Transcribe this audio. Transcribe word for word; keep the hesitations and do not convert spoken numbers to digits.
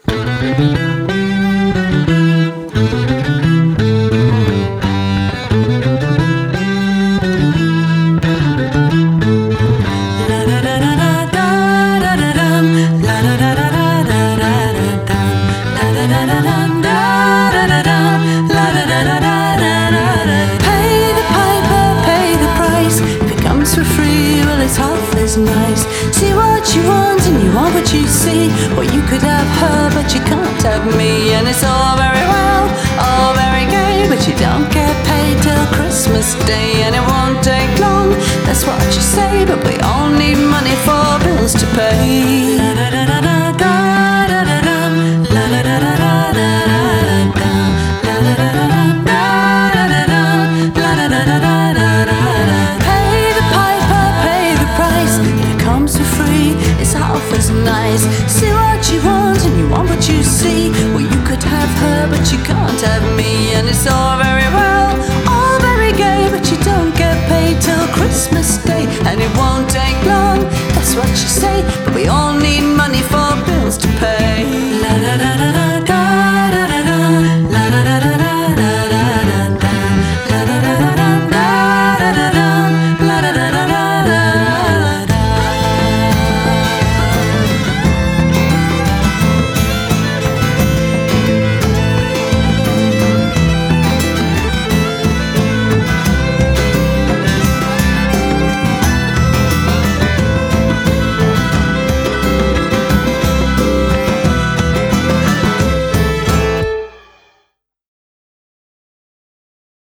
Nice. See what you want and you want what you see. Well, you could have her, but you can't have me. And it's all very well, all very gay, but you don't get paid till Christmas Day. And it won't take long, that's what you say, but we all need money for bills to pay. La da da da da da da da. La da da da da da da. La da da da da da da. La da da da da da. Pay the piper, pay the price. If it comes for free, it's half as nice. See what you want and you want what you see. Well, you could have her, but you can't have me. And it's all very well, all very gay, but you don't get paid till Christmas Day. And it won't take long, that's what you say, but we all need money for bills to pay.